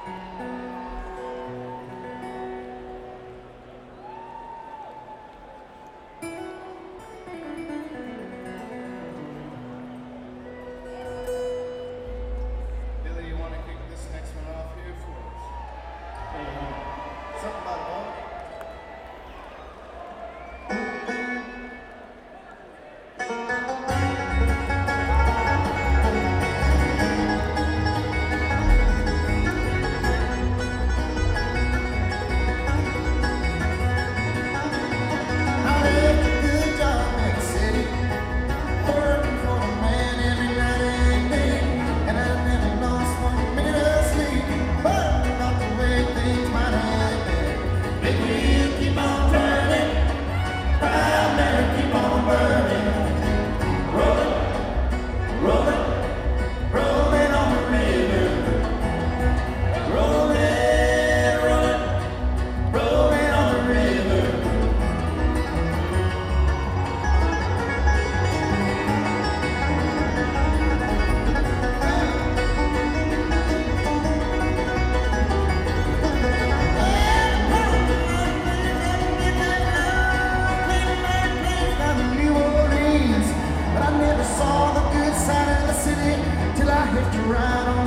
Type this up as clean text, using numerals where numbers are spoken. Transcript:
Billy, you want to kick this next one off here for us? Something about love? I left a good job in the city, working for a man every night and day, and I never lost 1 minute of sleep, but not the way things might have been. Big wheel keep on turning, primary keep on burning, rolling, rolling, rolling on the river, rolling, rolling, rolling on the river. New Orleans, but I never saw the good side of the city till I hitched a ride on